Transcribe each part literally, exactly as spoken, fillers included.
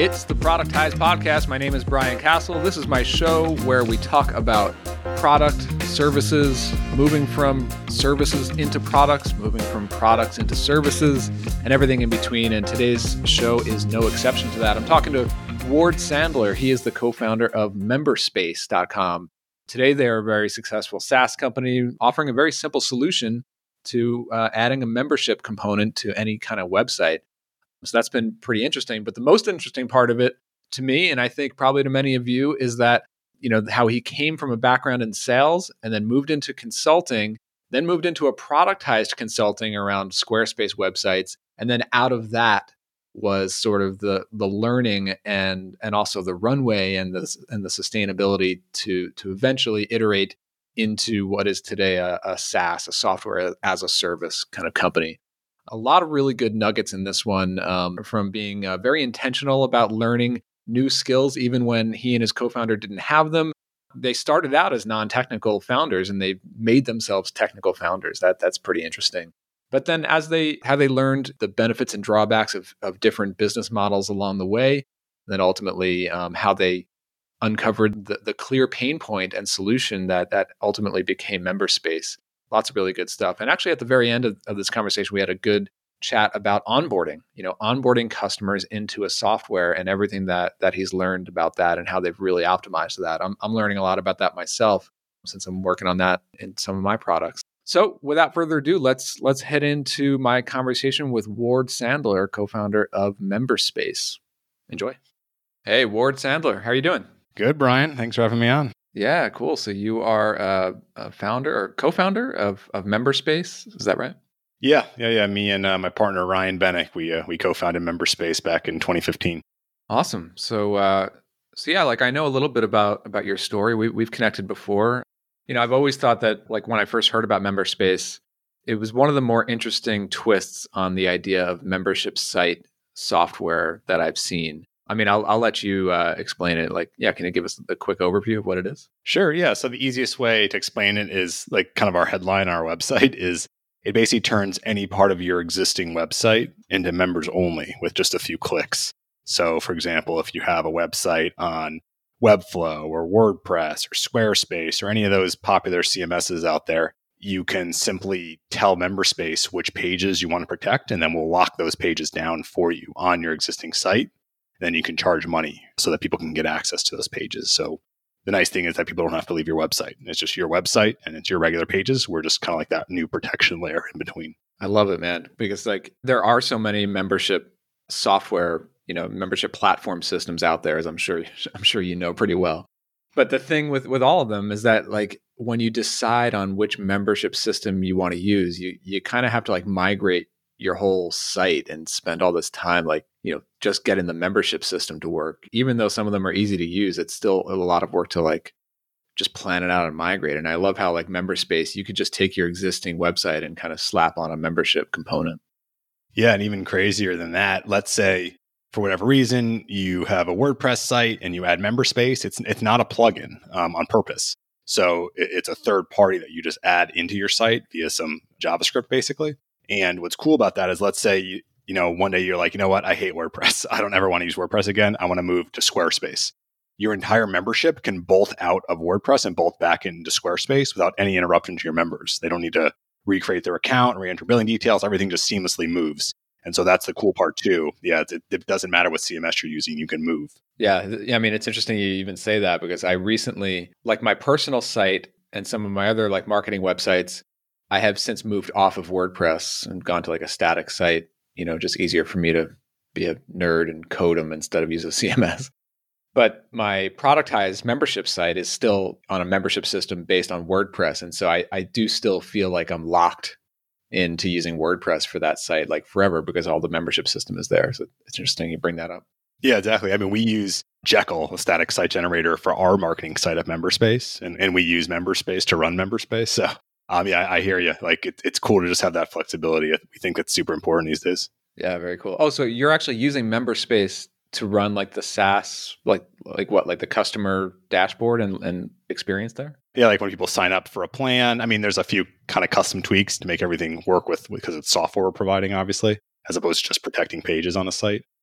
It's the Productized Podcast. My name is Brian Castle. This is my show where we talk about product, services, moving from services into products, moving from products into services, and everything in between. And today's show is no exception to that. I'm talking to Ward Sandler. He is the co-founder of Memberspace dot com. Today, they are a very successful SaaS company offering a very simple solution to uh, adding a membership component to any kind of website. So that's been pretty interesting. But the most interesting part of it to me, and I think probably to many of you, is that, you know, how he came from a background in sales and then moved into consulting, then moved into a productized consulting around Squarespace websites. And then out of that was sort of the the learning and and also the runway and the and the sustainability to to eventually iterate into what is today a, a SaaS, a software as a service kind of company. A lot of really good nuggets in this one, um, from being uh, very intentional about learning new skills, even when he and his co-founder didn't have them. They started out as non-technical founders and they made themselves technical founders. That that's pretty interesting. But then as they how they learned the benefits and drawbacks of, of different business models along the way, then ultimately um, how they uncovered the, the clear pain point and solution that that ultimately became Memberspace. Lots of really good stuff. And actually at the very end of, of this conversation, we had a good chat about onboarding, you know, onboarding customers into a software and everything that that he's learned about that and how they've really optimized that. I'm I'm learning a lot about that myself since I'm working on that in some of my products. So without further ado, let's let's head into my conversation with Ward Sandler, co-founder of Memberspace. Enjoy. Hey, Ward Sandler, how are you doing? Good, Brian. Thanks for having me on. Yeah, cool. So you are a, a founder or co-founder of, of Memberspace. Is that right? Yeah, yeah, yeah. Me and uh, my partner, Ryan Bennick, we uh, we co-founded Memberspace back in twenty fifteen. Awesome. So, uh, so yeah, like I know a little bit about, about your story. We, we've connected before. You know, I've always thought that like when I first heard about Memberspace, it was one of the more interesting twists on the idea of membership site software that I've seen. I mean, I'll I'll let you uh, explain it. Like, yeah, can you give us a quick overview of what it is? Sure, yeah. So the easiest way to explain it is like kind of our headline on our website is it basically turns any part of your existing website into members only with just a few clicks. So for example, if you have a website on Webflow or WordPress or Squarespace or any of those popular C M Ss out there, you can simply tell Memberspace which pages you want to protect, and then we'll lock those pages down for you on your existing site. Then you can charge money so that people can get access to those pages. So the nice thing is that people don't have to leave your website. It's just your website and it's your regular pages. We're just kind of like that new protection layer in between. I love it, man, because like there are so many membership software, you know, membership platform systems out there, as I'm sure I'm sure you know pretty well. But the thing with with all of them is that like when you decide on which membership system you want to use, you you kind of have to like migrate your whole site and spend all this time like, you know, just getting the membership system to work. Even though some of them are easy to use, it's still a lot of work to like just plan it out and migrate. And I love how like Memberspace, you could just take your existing website and kind of slap on a membership component. Yeah, and even crazier than that, let's say for whatever reason you have a WordPress site and you add Memberspace, it's it's not a plugin um, on purpose. So it, it's a third party that you just add into your site via some JavaScript basically. And what's cool about that is, let's say, you, you know, one day you're like, you know what, I hate WordPress. I don't ever want to use WordPress again. I want to move to Squarespace. Your entire membership can bolt out of WordPress and bolt back into Squarespace without any interruption to your members. They don't need to recreate their account, re-enter billing details. Everything just seamlessly moves. And so that's the cool part too. Yeah, it, it doesn't matter what C M S you're using. You can move. Yeah. I mean, it's interesting you even say that because I recently, like my personal site and some of my other like marketing websites, I have since moved off of WordPress and gone to like a static site, you know, just easier for me to be a nerd and code them instead of use a C M S. But my productized membership site is still on a membership system based on WordPress. And so I, I do still feel like I'm locked into using WordPress for that site like forever because all the membership system is there. So it's interesting you bring that up. Yeah, exactly. I mean, we use Jekyll, a static site generator, for our marketing site of Memberspace, and, and we use Memberspace to run Memberspace. So Um, yeah, I, I hear you. Like, it, it's cool to just have that flexibility. We think that's super important these days. Yeah, very cool. Oh, so you're actually using Memberspace to run like the SaaS, like like what, like the customer dashboard and, and experience there? Yeah, like when people sign up for a plan. I mean, there's a few kind of custom tweaks to make everything work with because it's software we're providing, obviously, as opposed to just protecting pages on a site.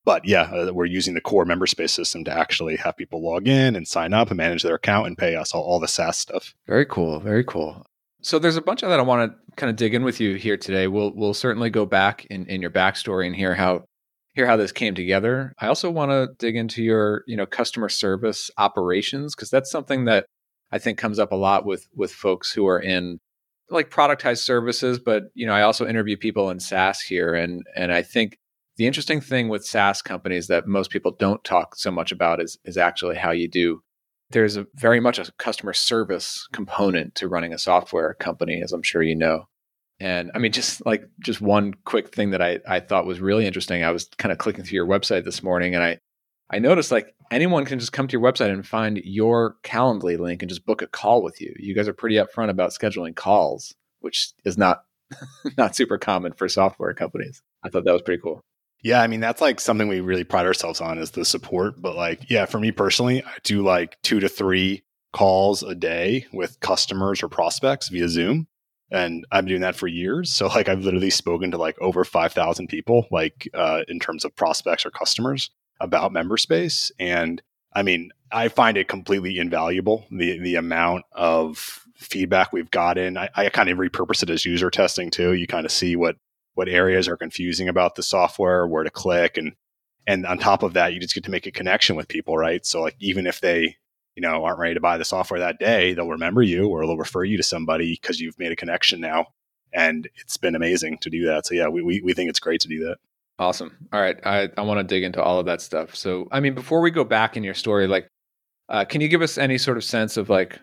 But yeah, uh, we're using the core MemberSpace system to actually have people log in and sign up and manage their account and pay us all, all the SaaS stuff. Very cool. Very cool. So there's a bunch of that I want to kind of dig in with you here today. We'll we'll certainly go back in, in your backstory and hear how hear how this came together. I also want to dig into your, you know, customer service operations, because that's something that I think comes up a lot with with folks who are in like productized services. But, you know, I also interview people in SaaS here. And and I think the interesting thing with SaaS companies that most people don't talk so much about is is actually how you do. There's a very much a customer service component to running a software company, as I'm sure you know. And I mean, just like just one quick thing that I, I thought was really interesting. I was kind of clicking through your website this morning, and I, I noticed like anyone can just come to your website and find your Calendly link and just book a call with you. You guys are pretty upfront about scheduling calls, which is not not super common for software companies. I thought that was pretty cool. Yeah, I mean, that's like something we really pride ourselves on is the support. But like, yeah, for me personally, I do like two to three calls a day with customers or prospects via Zoom. And I've been doing that for years. So like I've literally spoken to like over five thousand people, like uh, in terms of prospects or customers about MemberSpace. And I mean, I find it completely invaluable, the the amount of feedback we've gotten. I, I kind of repurpose it as user testing too. You kind of see what what areas are confusing about the software, where to click. And and on top of that, you just get to make a connection with people, right? So like even if they you know, aren't ready to buy the software that day, they'll remember you or they'll refer you to somebody because you've made a connection now. And it's been amazing to do that. So yeah, we, we, we think it's great to do that. Awesome. All right. I, I want to dig into all of that stuff. So, I mean, before we go back in your story, like, uh, can you give us any sort of sense of like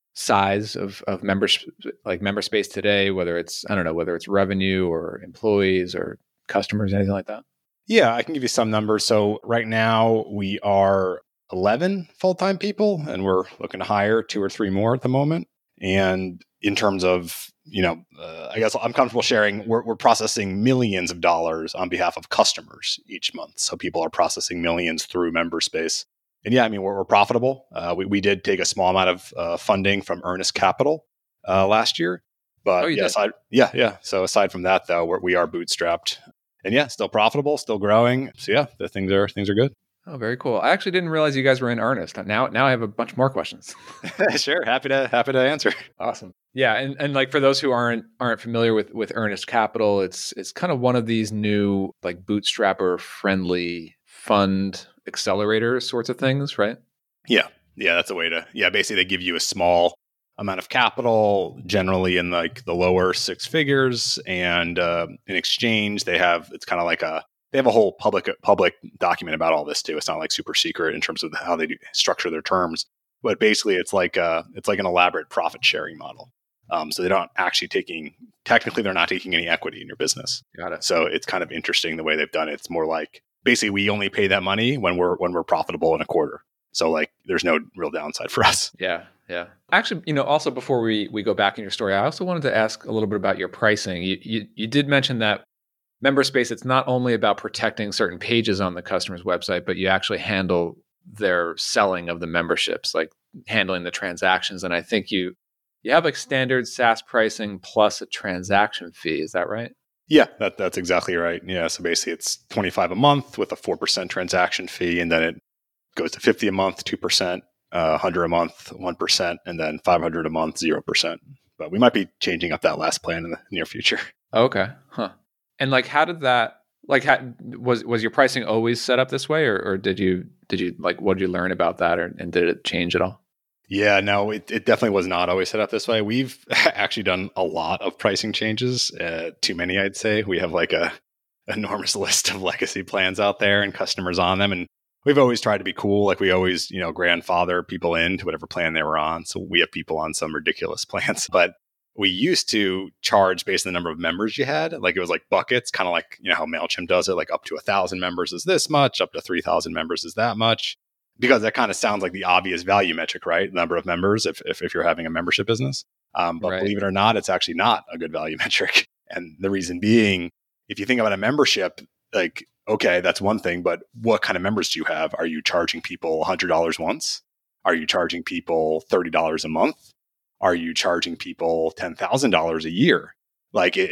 size of, of members, like MemberSpace today, whether it's, I don't know, whether it's revenue or employees or customers, anything like that? Yeah, I can give you some numbers. So right now we are eleven full-time people, and we're looking to hire two or three more at the moment. And in terms of, you know, uh, I guess I'm comfortable sharing, we're, we're processing millions of dollars on behalf of customers each month. So people are processing millions through MemberSpace. And yeah, I mean, we're, we're profitable. Uh, we, we did take a small amount of uh, funding from Earnest Capital uh, last year. But oh, you yeah, did? aside, yeah, yeah. So aside from that, though, we're, we are bootstrapped. And yeah, still profitable, still growing. So yeah, the things are things are good. Oh, very cool. I actually didn't realize you guys were in earnest. Now, now I have a bunch more questions. Sure, happy to happy to answer. Awesome. Yeah, and, and like for those who aren't aren't familiar with with Earnest Capital, it's it's kind of one of these new like bootstrapper friendly fund accelerators sorts of things, right? Yeah, yeah, that's a way to. Yeah, basically they give you a small amount of capital, generally in like the lower six figures, and uh, in exchange they have it's kind of like a. They have a whole public public document about all this too. It's not like super secret in terms of how they do structure their terms, but basically it's like a, it's like an elaborate profit sharing model. Um, so they don't actually taking technically they're not taking any equity in your business. Got it. So it's kind of interesting the way they've done it. It's more like basically we only pay that money when we're when we're profitable in a quarter. So like there's no real downside for us. Yeah, yeah. Actually, you know, also before we we go back in your story, I also wanted to ask a little bit about your pricing. You you, you did mention that MemberSpace, it's not only about protecting certain pages on the customer's website, but you actually handle their selling of the memberships, like handling the transactions. And I think you you have like standard SaaS pricing plus a transaction fee. Is that right? Yeah, that, that's exactly right. Yeah, so basically it's twenty-five a month with a four percent transaction fee, and then it goes to fifty a month, two percent, uh, one hundred a month, one percent, and then five hundred a month, zero percent. But we might be changing up that last plan in the near future. Okay. Huh. And like, how did that, like, how, was was your pricing always set up this way, or, or did you, did you, like, what did you learn about that, or, and did it change at all? Yeah, no, it, it definitely was not always set up this way. We've actually done a lot of pricing changes, uh, too many, I'd say. We have like a enormous list of legacy plans out there and customers on them. And we've always tried to be cool. Like we always, you know, grandfather people into whatever plan they were on. So we have people on some ridiculous plans, but we used to charge based on the number of members you had. Like it was like buckets, kind of like, you know, how MailChimp does it, like up to a thousand members is this much, up to three thousand members is that much. Because that kind of sounds like the obvious value metric, right? Number of members, if if, if you're having a membership business. Um, but right. Believe it or not, it's actually not a good value metric. And the reason being, if you think about a membership, like, okay, that's one thing, but what kind of members do you have? Are you charging people one hundred dollars once? Are you charging people thirty dollars a month? Are you charging people ten thousand dollars a year? Like it, it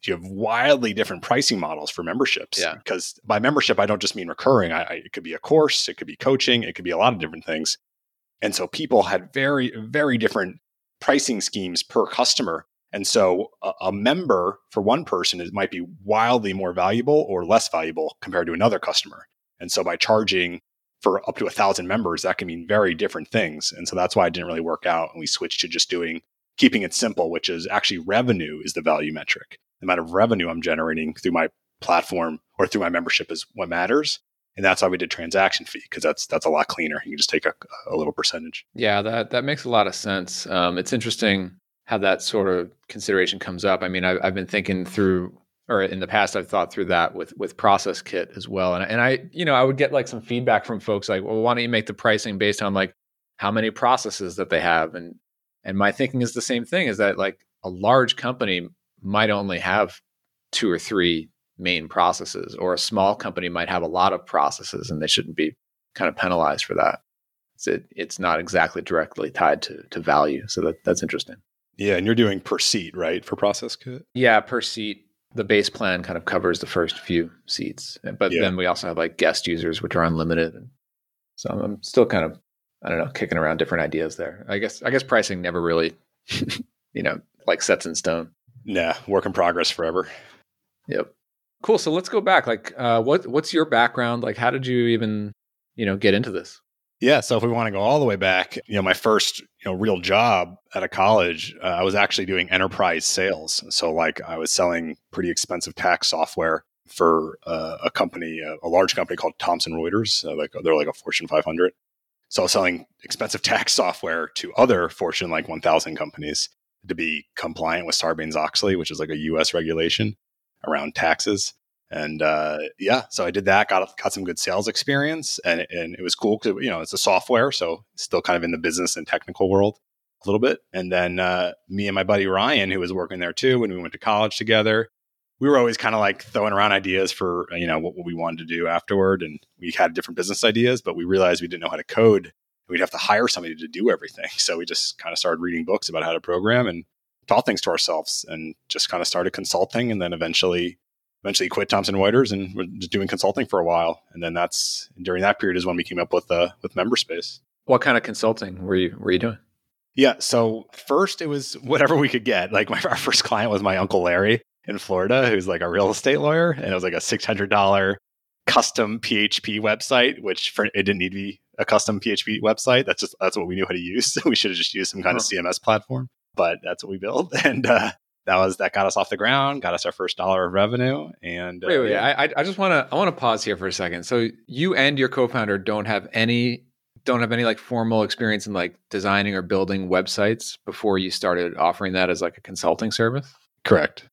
you have wildly different pricing models for memberships. Yeah. Because by membership, I don't just mean recurring. I, I, it could be a course, it could be coaching, it could be a lot of different things. And so people had very, very different pricing schemes per customer. And so a, a member for one person is, might be wildly more valuable or less valuable compared to another customer. And so by charging for up to a thousand members, that can mean very different things. And so that's why it didn't really work out. And we switched to just doing, keeping it simple, which is actually revenue is the value metric. The amount of revenue I'm generating through my platform or through my membership is what matters. And that's why we did transaction fee, because that's that's a lot cleaner. You can just take a, a little percentage. Yeah, that that makes a lot of sense. Um, it's interesting how that sort of consideration comes up. I mean, I, I've been thinking through, or in the past, I've thought through that with with Process Kit as well. And and I, you know, I would get like some feedback from folks like, well, why don't you make the pricing based on like how many processes that they have? And and my thinking is the same thing, is that like a large company might only have two or three main processes, or a small company might have a lot of processes, and they shouldn't be kind of penalized for that. It's it, it's not exactly directly tied to to value. So that that's interesting. Yeah, and you're doing per seat, right, for Process Kit? Yeah, per seat. The base plan kind of covers the first few seats, but Yeah. then we also have like guest users, which are unlimited. And so I'm still kind of, I don't know, kicking around different ideas there. I guess I guess pricing never really, you know, like sets in stone. Nah, work in progress forever. Yep. Cool. So let's go back. Like, uh, what what's your background? Like, how did you even, you know, get into this? Yeah, so if we want to go all the way back, you know, my first, you know, real job out of college, uh, I was actually doing enterprise sales. So like I was selling pretty expensive tax software for uh, a company, uh, a large company called Thomson Reuters. So like they're like a Fortune five hundred. So I was selling expensive tax software to other Fortune like one thousand companies to be compliant with Sarbanes-Oxley, which is like a U S regulation around taxes. And uh, yeah, so I did that, got got some good sales experience, and and it was cool because, you know, it's a software, so still kind of in the business and technical world a little bit. And then uh, me and my buddy Ryan, who was working there too, when we went to college together, we were always kind of like throwing around ideas for, you know, what, what we wanted to do afterward. And we had different business ideas, but we realized we didn't know how to code. We'd have to hire somebody to do everything. So we just kind of started reading books about how to program and taught things to ourselves, and just kind of started consulting, and then eventually eventually quit Thomson Reuters and was just doing consulting for a while. And then that's during that period is when we came up with uh, with MemberSpace. What kind of consulting were you were you doing? Yeah. So first it was whatever we could get. Like my our first client was my Uncle Larry in Florida, who's like a real estate lawyer. And it was like a six hundred dollars custom P H P website, which for, it didn't need to be a custom P H P website. That's just, that's what we knew how to use. We should have just used some kind huh. of C M S platform, but that's what we built. And uh, that was, that got us off the ground, got us our first dollar of revenue. And uh, wait, wait, yeah. I, I just want to, I want to pause here for a second. So you and your co-founder don't have any, don't have any like formal experience in like designing or building websites before you started offering that as like a consulting service? Correct.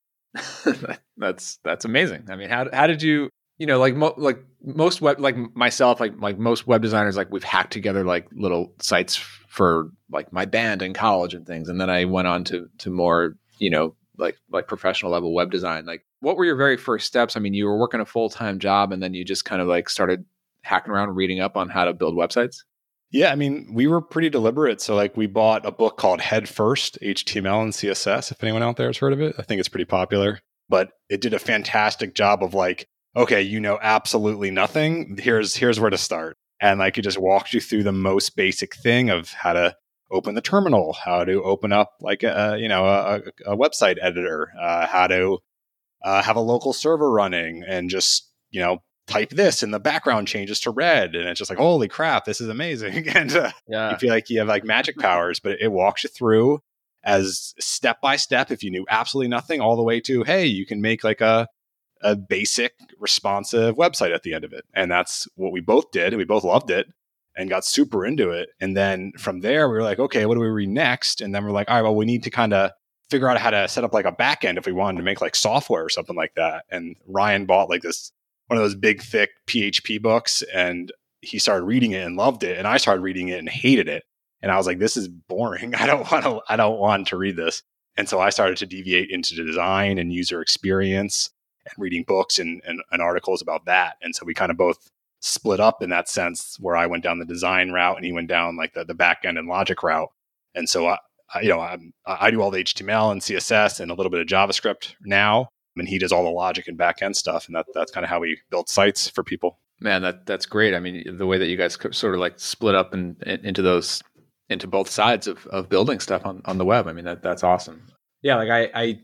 that's, that's amazing. I mean, how, how did you, you know, like, mo- like most web, like myself, like, like most web designers, like we've hacked together like little sites for like my band in college and things. And then I went on to, to more, you know, like, like professional level web design. Like, what were your very first steps? I mean, you were working a full-time job and then you just kind of like started hacking around, reading up on how to build websites. Yeah. I mean, we were pretty deliberate. So like we bought a book called Head First, H T M L and C S S. If anyone out there has heard of it, I think it's pretty popular, but it did a fantastic job of like, okay, you know, absolutely nothing. Here's, here's where to start. And like, it just walked you through the most basic thing of how to open the terminal, how to open up like a, you know, a, a website editor, uh, how to uh, have a local server running and just, you know, type this and the background changes to red. And it's just like, holy crap, this is amazing. And uh, yeah. you feel like you have like magic powers, but it walks you through as step by step. If you knew absolutely nothing, all the way to, hey, you can make like a, a basic responsive website at the end of it. And that's what we both did. And we both loved it and got super into it. And then from there, we were like, okay, what do we read next? And then we're like, all right, well, we need to kind of figure out how to set up like a backend if we wanted to make like software or something like that. And Ryan bought like this, one of those big, thick P H P books, and he started reading it and loved it. And I started reading it and hated it. And I was like, this is boring. I don't want to, I don't want to read this. And so I started to deviate into design and user experience and reading books and, and, and articles about that. And so we kind of both split up in that sense, where I went down the design route and he went down like the, the back end and logic route. And so I, I you know, I'm, I do all the H T M L and C S S and a little bit of JavaScript now, and he does all the logic and back end stuff. And that that's kind of how we build sites for people. Man, that that's great. I mean, the way that you guys sort of like split up and in, in, into those, into both sides of, of building stuff on, on the web. I mean, that that's awesome. Yeah. Like I, I,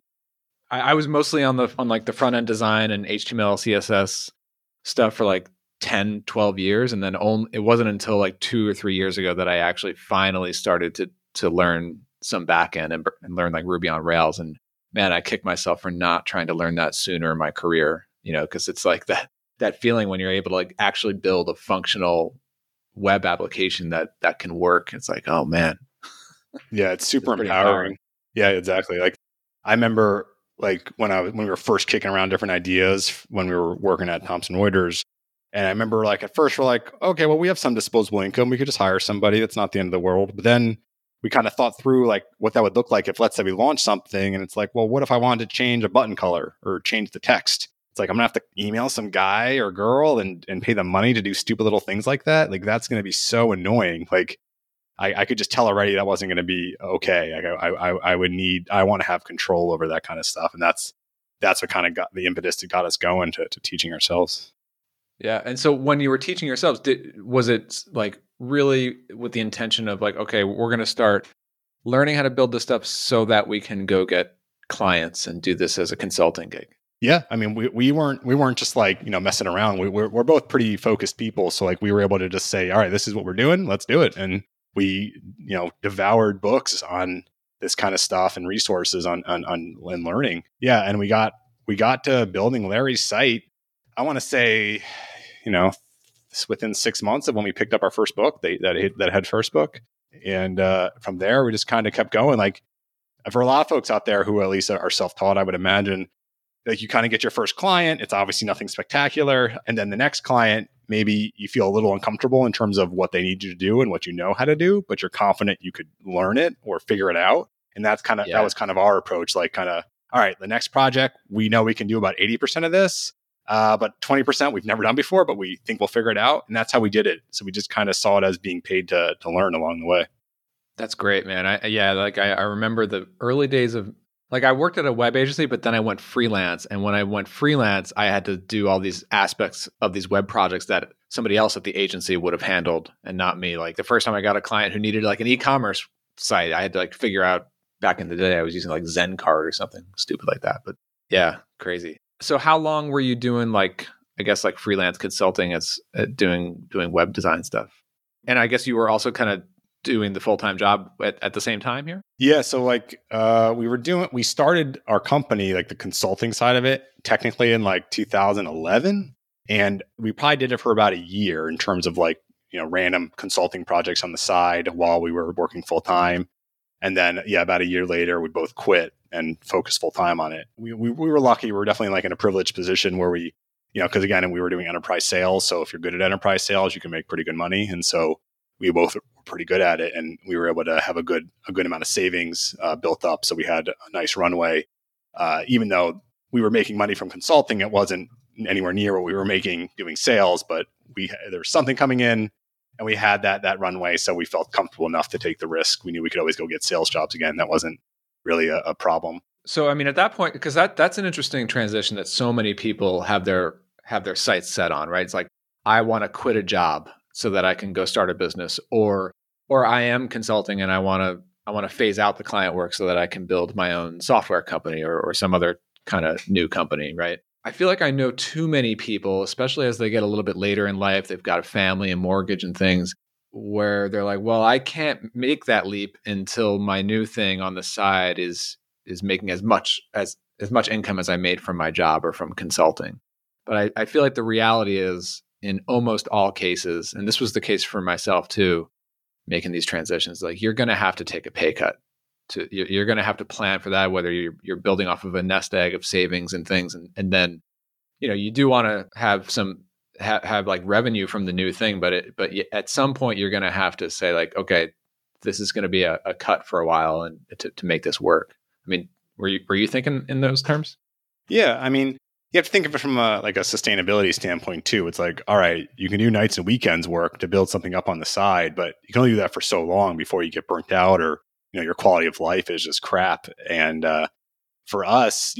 I was mostly on the, on like the front end design and H T M L, C S S stuff for like ten, twelve years. And then only, it wasn't until like two or three years ago that I actually finally started to, to learn some back end and, and learn like Ruby on Rails. And man, I kick myself for not trying to learn that sooner in my career, you know, cause it's like that, that feeling when you're able to like actually build a functional web application that, that can work. It's like, oh man. Yeah. It's super it's empowering. empowering. Yeah, exactly. Like I remember like when I was, when we were first kicking around different ideas when we were working at Thomson Reuters. And I remember like at first we're like, okay, well, we have some disposable income. We could just hire somebody. That's not the end of the world. But then we kind of thought through like what that would look like if, let's say, we launch something and it's like, well, what if I wanted to change a button color or change the text? It's like, I'm gonna have to email some guy or girl and, and pay them money to do stupid little things like that. Like that's going to be so annoying. Like I, I could just tell already that wasn't going to be okay. Like I, I, I would need, I want to have control over that kind of stuff. And that's, that's what kind of got the impetus that got us going to, to teaching ourselves. Yeah. And so when you were teaching yourselves, did, was it like really with the intention of like, okay, we're going to start learning how to build this stuff so that we can go get clients and do this as a consulting gig? Yeah. I mean, we, we weren't, we weren't just like, you know, messing around. We, we're, we're both pretty focused people. So like we were able to just say, all right, this is what we're doing. Let's do it. And we, you know, devoured books on this kind of stuff and resources on, on, on, on learning. Yeah. And we got, we got to building Larry's site. I want to say, you know, within six months of when we picked up our first book, they, that hit, that had first book. And uh, from there, we just kind of kept going. Like for a lot of folks out there who at least are self-taught, I would imagine, like you kind of get your first client. It's obviously nothing spectacular. And then the next client, maybe you feel a little uncomfortable in terms of what they need you to do and what you know how to do, but you're confident you could learn it or figure it out. And that's kind of, yeah. that was kind of our approach. Like kind of, all right, the next project, we know we can do about eighty percent of this, uh, but twenty percent we've never done before, but we think we'll figure it out. And that's how we did it. So we just kind of saw it as being paid to to learn along the way. That's great, man. I, yeah, like I, I remember the early days of, like I worked at a web agency, but then I went freelance. And when I went freelance, I had to do all these aspects of these web projects that somebody else at the agency would have handled and not me. Like the first time I got a client who needed like an e-commerce site, I had to like figure out, back in the day, I was using like ZenCard or something stupid like that. But yeah, crazy. So how long were you doing like, I guess like freelance consulting as uh, doing, doing web design stuff? And I guess you were also kind of doing the full-time job at, at the same time here? Yeah. So like uh, we were doing, we started our company, like the consulting side of it, technically in like two thousand eleven. And we probably did it for about a year in terms of like, you know, random consulting projects on the side while we were working full-time. And then, yeah, about a year later, we both quit and focused full-time on it. We, we we were lucky. We were definitely like in a privileged position where we, you know, because again, we were doing enterprise sales. So if you're good at enterprise sales, you can make pretty good money. And so we both were pretty good at it, and we were able to have a good a good amount of savings uh, built up. So we had a nice runway. Uh, even though we were making money from consulting, it wasn't anywhere near what we were making doing sales. But we there was something coming in, and we had that that runway, so we felt comfortable enough to take the risk. We knew we could always go get sales jobs again. That wasn't really a, a problem. So I mean, at that point, because that that's an interesting transition that so many people have their have their sights set on, right? It's like, I want to quit a job so that I can go start a business, or or I am consulting and I want to I want to phase out the client work so that I can build my own software company or or some other kind of new company, right? I feel like I know too many people, especially as they get a little bit later in life, they've got a family and mortgage and things, where they're like, well, I can't make that leap until my new thing on the side is is making as much as as much income as I made from my job or from consulting. But I, I feel like the reality is, in almost all cases, and this was the case for myself too, making these transitions, like you're going to have to take a pay cut. To you're going to have to plan for that, whether you're you're building off of a nest egg of savings and things, and and then, you know, you do want to have some ha- have like revenue from the new thing, but it but at some point you're going to have to say like, okay, this is going to be a, a cut for a while, and to to make this work. I mean, were you were you thinking in those terms? Yeah, I mean, you have to think of it from a, like a sustainability standpoint too. It's like, all right, you can do nights and weekends work to build something up on the side, but you can only do that for so long before you get burnt out, or, you know, your quality of life is just crap. And uh, for us, you know,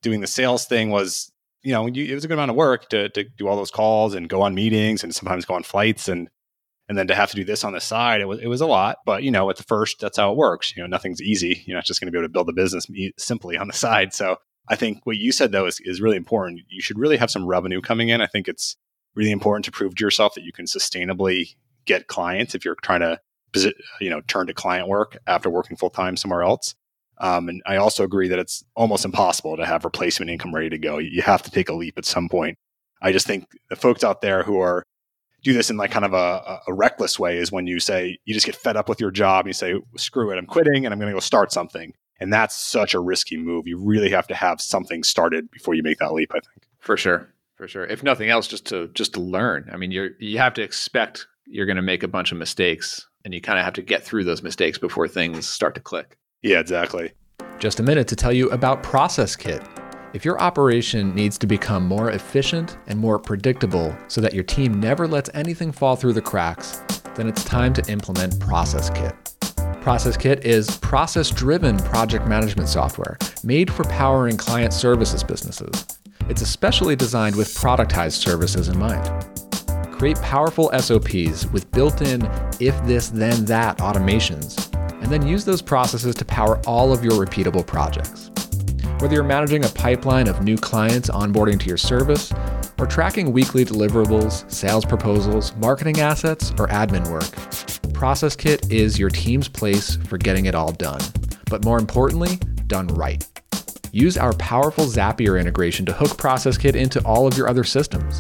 doing the sales thing was, you know, you, it was a good amount of work to to do all those calls and go on meetings and sometimes go on flights and and then to have to do this on the side, it was it was a lot. But you know, at the first, that's how it works. You know, nothing's easy. You're not just going to be able to build a business simply on the side. So I think what you said though is is really important. You should really have some revenue coming in. I think it's really important to prove to yourself that you can sustainably get clients if you're trying to, you know, turn to client work after working full time somewhere else. Um, and I also agree that it's almost impossible to have replacement income ready to go. You have to take a leap at some point. I just think the folks out there who are do this in like kind of a, a reckless way is when you say you just get fed up with your job and you say, screw it, I'm quitting and I'm going to go start something. And that's such a risky move. You really have to have something started before you make that leap, I think. For sure. For sure. If nothing else, just to just to learn. I mean, you're you have to expect you're going to make a bunch of mistakes and you kind of have to get through those mistakes before things start to click. Yeah, exactly. Just a minute to tell you about Process Kit. If your operation needs to become more efficient and more predictable so that your team never lets anything fall through the cracks, then it's time to implement Process Kit. Process Kit is process-driven project management software made for powering client services businesses. It's especially designed with productized services in mind. Create powerful S O Ps with built-in if this then that automations, and then use those processes to power all of your repeatable projects. Whether you're managing a pipeline of new clients onboarding to your service, or tracking weekly deliverables, sales proposals, marketing assets, or admin work, Process Kit is your team's place for getting it all done. But more importantly, done right. Use our powerful Zapier integration to hook Process Kit into all of your other systems.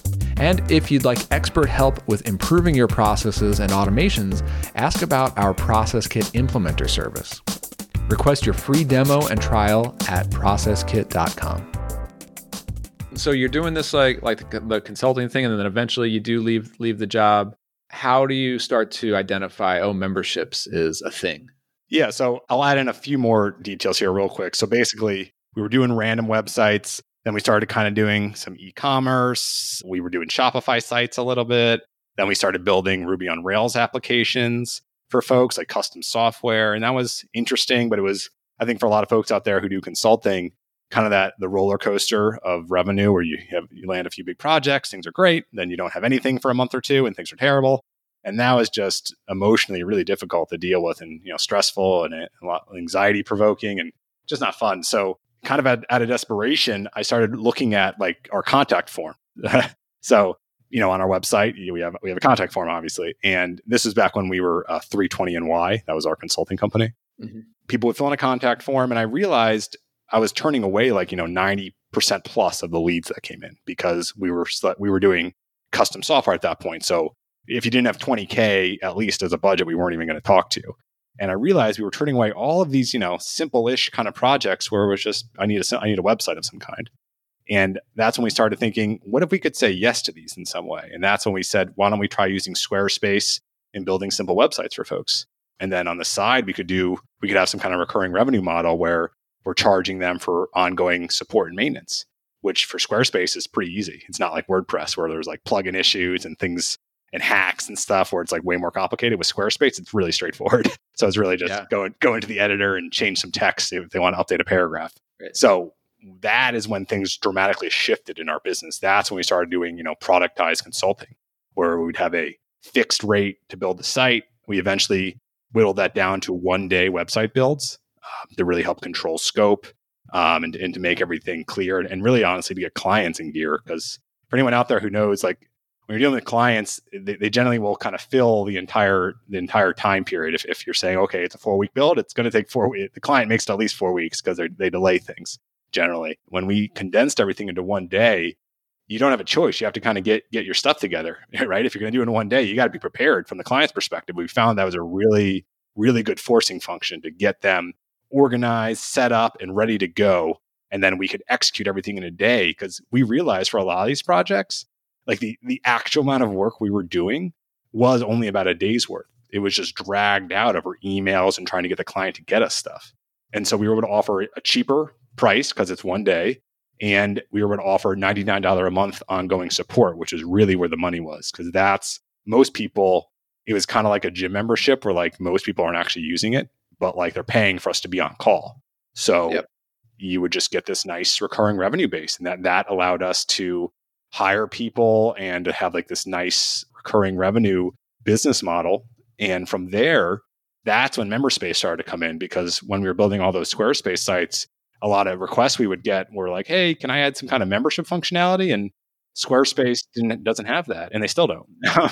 And if you'd like expert help with improving your processes and automations, ask about our Process Kit Implementer service. Request your free demo and trial at process kit dot com. So you're doing this like like the, the consulting thing, and then eventually you do leave leave the job. How do you start to identify, oh, memberships is a thing? Yeah, so I'll add in a few more details here real quick. So basically, we were doing random websites. Then we started kind of doing some e-commerce. We were doing Shopify sites a little bit. Then we started building Ruby on Rails applications for folks, like custom software. And that was interesting, but it was, I think for a lot of folks out there who do consulting, kind of that the roller coaster of revenue where you have you land a few big projects, things are great, then you don't have anything for a month or two and things are terrible. And that was just emotionally really difficult to deal with and, you know, stressful and a lot anxiety provoking and just not fun. So kind of at, out of desperation, I started looking at like our contact form. So, you know, on our website, we have we have a contact form, obviously. And this is back when we were uh, three twenty N Y. That was our consulting company. Mm-hmm. People would fill in a contact form. And I realized I was turning away like, you know, ninety percent plus of the leads that came in because we were we were doing custom software at that point. So if you didn't have twenty K at least as a budget, we weren't even going to talk to you. And I realized we were turning away all of these, you know, simple-ish kind of projects where it was just, I need a, I need a website of some kind. And that's when we started thinking, what if we could say yes to these in some way? And that's when we said, why don't we try using Squarespace and building simple websites for folks? And then on the side, we could do, we could have some kind of recurring revenue model where we're charging them for ongoing support and maintenance, which for Squarespace is pretty easy. It's not like WordPress where there's like plugin issues and things and hacks and stuff where it's like way more complicated. With Squarespace, it's really straightforward. So it's really just yeah. go, go into the editor and change some text if they want to update a paragraph. Right. So that is when things dramatically shifted in our business. That's when we started doing, you know, productized consulting, where we'd have a fixed rate to build the site. We eventually whittled that down to one day website builds uh, to really help control scope um, and, and to make everything clear and, and really honestly to get clients in gear. Because for anyone out there who knows, like when you're dealing with clients, they, they generally will kind of fill the entire the entire time period. If, if you're saying, okay, it's a four week build, it's going to take four weeks. The client makes it at least four weeks because they delay things. Generally, when we condensed everything into one day, you don't have a choice. You have to kind of get get your stuff together, right? If you're going to do it in one day, you got to be prepared from the client's perspective. We found that was a really, really good forcing function to get them organized, set up, and ready to go. And then we could execute everything in a day because we realized for a lot of these projects, like the, the actual amount of work we were doing was only about a day's worth. It was just dragged out over emails and trying to get the client to get us stuff. And so we were able to offer a cheaper price because it's one day. And we were able to offer ninety-nine dollars a month ongoing support, which is really where the money was. Because that's most people, it was kind of like a gym membership where like most people aren't actually using it, but like they're paying for us to be on call. So yep. you would just get this nice recurring revenue base. And that, that allowed us to hire people and to have like this nice recurring revenue business model. And from there, that's when MemberSpace started to come in, because when we were building all those Squarespace sites, a lot of requests we would get were like, hey, can I add some kind of membership functionality? And Squarespace didn't, doesn't have that, and they still don't.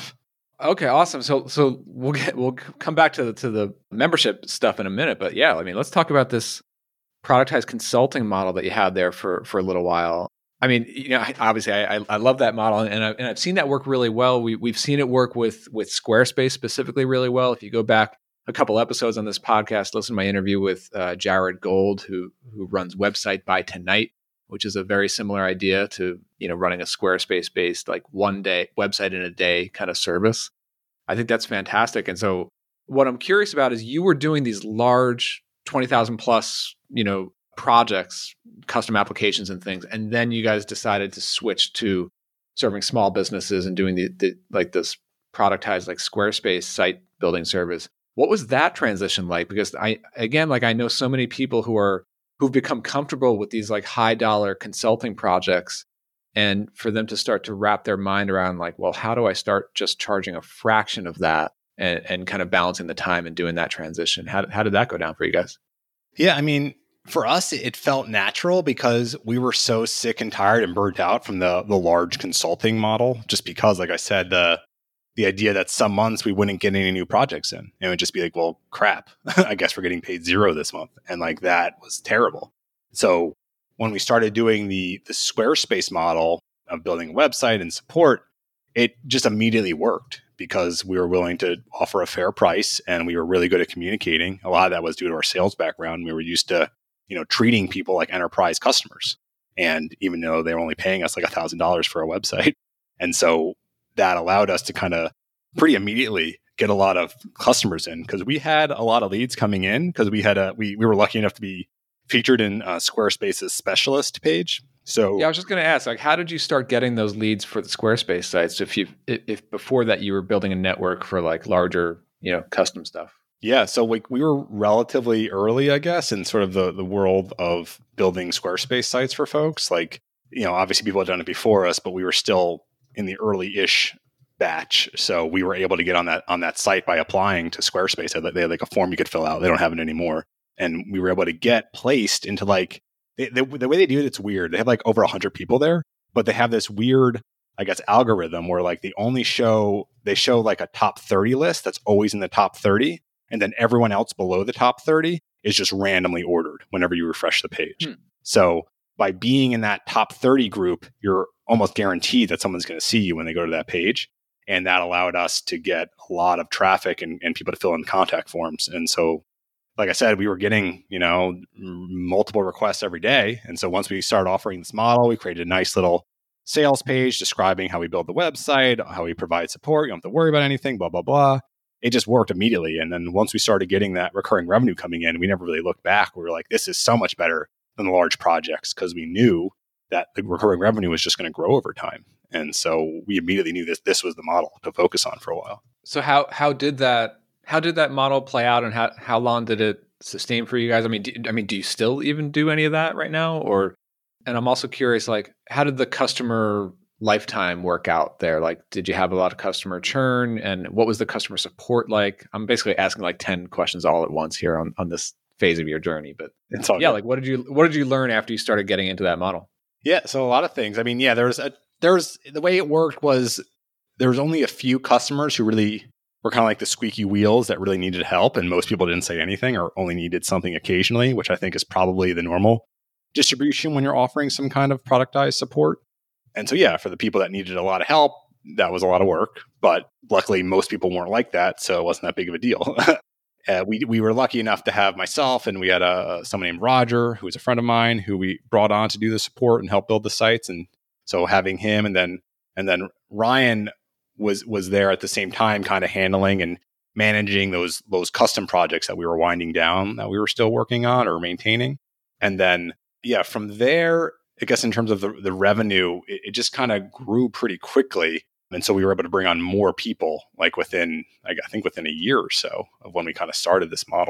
Okay, awesome. So so we'll get we'll come back to the, to the membership stuff in a minute, but yeah, I mean, let's talk about this productized consulting model that you had there for for a little while. I mean, you know, obviously, I I love that model, and I've, and I've seen that work really well. We we've seen it work with with Squarespace specifically really well. If you go back a couple episodes on this podcast, listen to my interview with uh, Jared Gold, who who runs Website by Tonight, which is a very similar idea to, you know, running a Squarespace based like one day website in a day kind of service. I think that's fantastic. And so what I'm curious about is you were doing these large twenty thousand plus, you know, projects, custom applications and things. And then you guys decided to switch to serving small businesses and doing the, the like this productized like Squarespace site building service. What was that transition like? Because I, again, like I know so many people who are, who've become comfortable with these like high dollar consulting projects, and for them to start to wrap their mind around like, well, how do I start just charging a fraction of that and, and kind of balancing the time and doing that transition? How, how did that go down for you guys? Yeah, I mean, for us, it felt natural because we were so sick and tired and burnt out from the the large consulting model, just because, like I said, the the idea that some months we wouldn't get any new projects in. And it would just be like, well, crap, I guess we're getting paid zero this month. And like that was terrible. So when we started doing the, the Squarespace model of building a website and support, it just immediately worked because we were willing to offer a fair price and we were really good at communicating. A lot of that was due to our sales background. We were used to, you know, treating people like enterprise customers. And even though they were only paying us like a thousand dollars for a website. And so that allowed us to kind of pretty immediately get a lot of customers in, because we had a lot of leads coming in because we had a we we were lucky enough to be featured in uh, Squarespace's specialist page. So yeah, I was just going to ask, like, how did you start getting those leads for the Squarespace sites? If you if, if before that you were building a network for like larger, you know, custom stuff. Yeah, so like we were relatively early, I guess, in sort of the the world of building Squarespace sites for folks. Like, you know, obviously people had done it before us, but we were still in the early-ish batch. So we were able to get on that on that site by applying to Squarespace. They had like a form you could fill out. They don't have it anymore. And we were able to get placed into like, they, they, the way they do it, it's weird. They have like over one hundred people there, but they have this weird, I guess, algorithm where like they only show, they show like a top thirty list that's always in the top thirty. And then everyone else below the top thirty is just randomly ordered whenever you refresh the page. Hmm. So by being in that top thirty group, you're almost guaranteed that someone's going to see you when they go to that page. And that allowed us to get a lot of traffic and, and people to fill in contact forms. And so, like I said, we were getting, you know, multiple requests every day. And so once we started offering this model, we created a nice little sales page describing how we build the website, how we provide support. You don't have to worry about anything, blah, blah, blah. It just worked immediately. And then once we started getting that recurring revenue coming in, we never really looked back. We were like, this is so much better than the large projects, because we knew that the recurring revenue was just going to grow over time. And so we immediately knew this this was the model to focus on for a while. So how how did that how did that model play out, and how how long did it sustain for you guys? I mean, do, I mean, do you still even do any of that right now? Or, and I'm also curious, like, how did the customer lifetime work out there? Like, did you have a lot of customer churn, and what was the customer support like? I'm basically asking like ten questions all at once here on on this phase of your journey, but it's all yeah, good. Like, what did you what did you learn after you started getting into that model? Yeah, so a lot of things. I mean, yeah, there was a there was the way it worked was there was only a few customers who really were kind of like the squeaky wheels that really needed help, and most people didn't say anything or only needed something occasionally, which I think is probably the normal distribution when you're offering some kind of productized support. And so, yeah, for the people that needed a lot of help, that was a lot of work. But luckily, most people weren't like that, so it wasn't that big of a deal. uh, we we were lucky enough to have myself, and we had a someone named Roger, who was a friend of mine, who we brought on to do the support and help build the sites. And so having him, and then and then Ryan was was there at the same time, kind of handling and managing those those custom projects that we were winding down, that we were still working on or maintaining. And then, yeah, from there, I guess in terms of the, the revenue, it, it just kind of grew pretty quickly. And so we were able to bring on more people, like within, like, I think within a year or so of when we kind of started this model.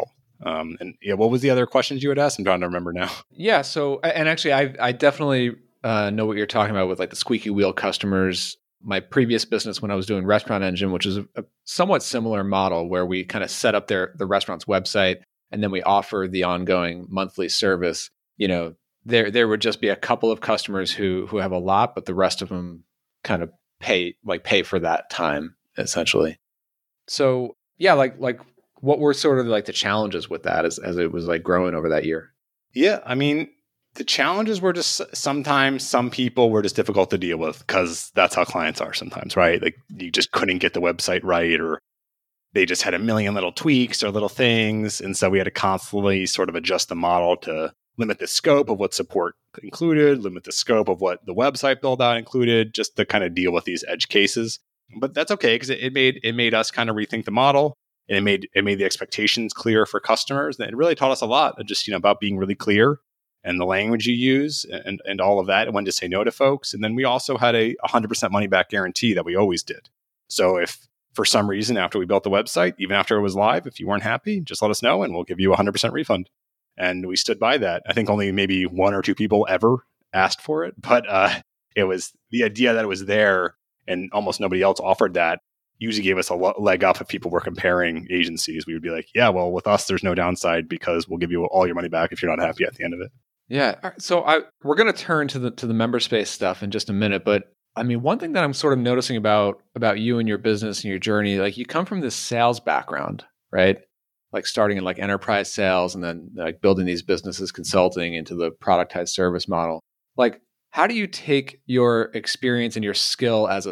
Um, and yeah, what was the other questions you had asked? I'm trying to remember now. Yeah. So, and actually, I I definitely uh, know what you're talking about with like the squeaky wheel customers. My previous business, when I was doing Restaurant Engine, which is a, a somewhat similar model where we kind of set up their the restaurant's website and then we offer the ongoing monthly service. You know, there there would just be a couple of customers who who have a lot, but the rest of them kind of pay like pay for that time essentially. So yeah, like like what were sort of like the challenges with that as as it was like growing over that year? Yeah, I mean, the challenges were just sometimes some people were just difficult to deal with because that's how clients are sometimes, right? Like you just couldn't get the website right, or they just had a million little tweaks or little things. And so we had to constantly sort of adjust the model to limit the scope of what support included, limit the scope of what the website build out included, just to kind of deal with these edge cases. But that's okay because it, it made it made us kind of rethink the model, and it made it made the expectations clear for customers. And it really taught us a lot of just, you know, about being really clear and the language you use and, and all of that, and when to say no to folks. And then we also had a one hundred percent money back guarantee that we always did. So if for some reason after we built the website, even after it was live, if you weren't happy, just let us know and we'll give you a one hundred percent refund. And we stood by that. I think only maybe one or two people ever asked for it, but uh, it was the idea that it was there and almost nobody else offered that usually gave us a leg up if people were comparing agencies. We would be like, yeah, well, with us, there's no downside because we'll give you all your money back if you're not happy at the end of it. Yeah. So I we're going to turn to the to the member space stuff in just a minute, but I mean, one thing that I'm sort of noticing about about you and your business and your journey, like you come from this sales background, right? Like starting in like enterprise sales and then like building these businesses, consulting into the productized service model. Like, how do you take your experience and your skill as a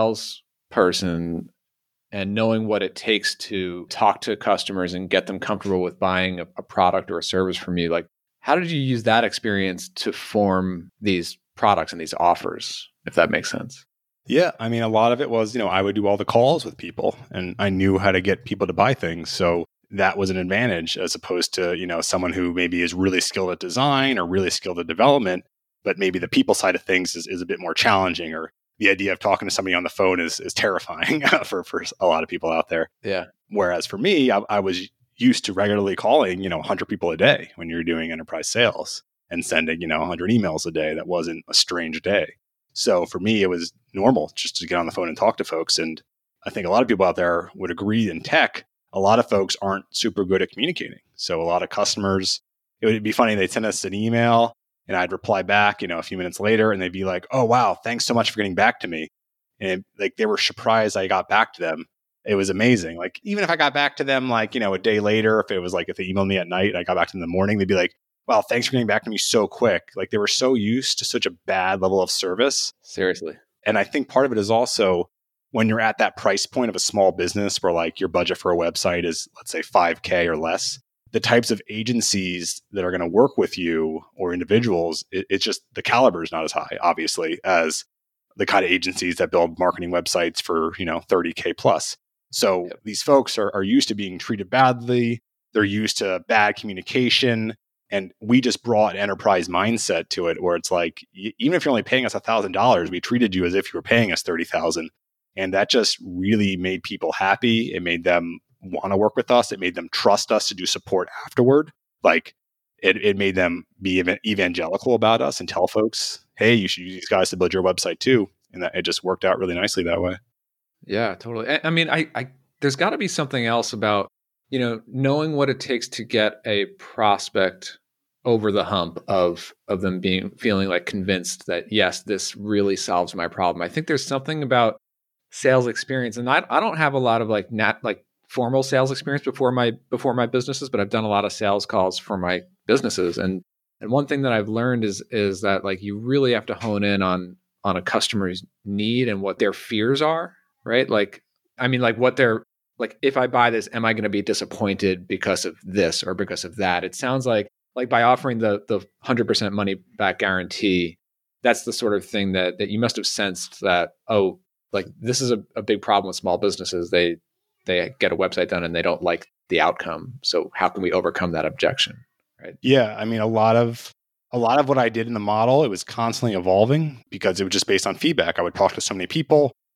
salesperson and knowing what it takes to talk to customers and get them comfortable with buying a, a product or a service from you? Like, how did you use that experience to form these products and these offers, if that makes sense? Yeah. I mean, a lot of it was, you know, I would do all the calls with people and I knew how to get people to buy things. So that was an advantage as opposed to, you know, someone who maybe is really skilled at design or really skilled at development, but maybe the people side of things is, is a bit more challenging, or the idea of talking to somebody on the phone is, is terrifying for, for a lot of people out there. Yeah. Whereas for me, I, I was used to regularly calling, you know, one hundred people a day when you're doing enterprise sales and sending, you know, one hundred emails a day. That wasn't a strange day. So for me, it was normal just to get on the phone and talk to folks. And I think a lot of people out there would agree in tech, a lot of folks aren't super good at communicating. So a lot of customers, it would be funny, they'd send us an email and I'd reply back, you know, a few minutes later and they'd be like, oh, wow, thanks so much for getting back to me. And like they were surprised I got back to them. It was amazing. Like, even if I got back to them, like, you know, a day later, if it was like, if they emailed me at night and I got back to them in the morning, they'd be like, wow, thanks for getting back to me so quick. Like, they were so used to such a bad level of service. Seriously. And I think part of it is also when you're at that price point of a small business where like your budget for a website is, let's say five K or less, the types of agencies that are going to work with you or individuals, it, it's just the caliber is not as high, obviously, as the kind of agencies that build marketing websites for, you know, thirty K plus. So yep. These folks are, are used to being treated badly. They're used to bad communication. And we just brought an enterprise mindset to it where it's like, y- even if you're only paying us one thousand dollars, we treated you as if you were paying us thirty thousand dollars. And that just really made people happy. It made them want to work with us. It made them trust us to do support afterward. Like it, it made them be ev- evangelical about us and tell folks, hey, you should use these guys to build your website too. And that it just worked out really nicely that way. Yeah, totally. I, I mean, I, I there's got to be something else about, you know, knowing what it takes to get a prospect over the hump of of them being feeling like convinced that, yes, this really solves my problem. I think there's something about sales experience, and I I don't have a lot of like nat like formal sales experience before my before my businesses, but I've done a lot of sales calls for my businesses, and and one thing that I've learned is is that like you really have to hone in on on a customer's need and what their fears are, right? Like, I mean, like what they're like, if I buy this, am I going to be disappointed because of this or because of that? It sounds like like by offering the the one hundred percent money back guarantee, that's the sort of thing that that you must have sensed that, oh, like this is a, a big problem with small businesses. They they get a website done and they don't like the outcome. So how can we overcome that objection? Right. Yeah. I mean, a lot of a lot of what I did in the model, it was constantly evolving because it was just based on feedback. I would talk to so many people.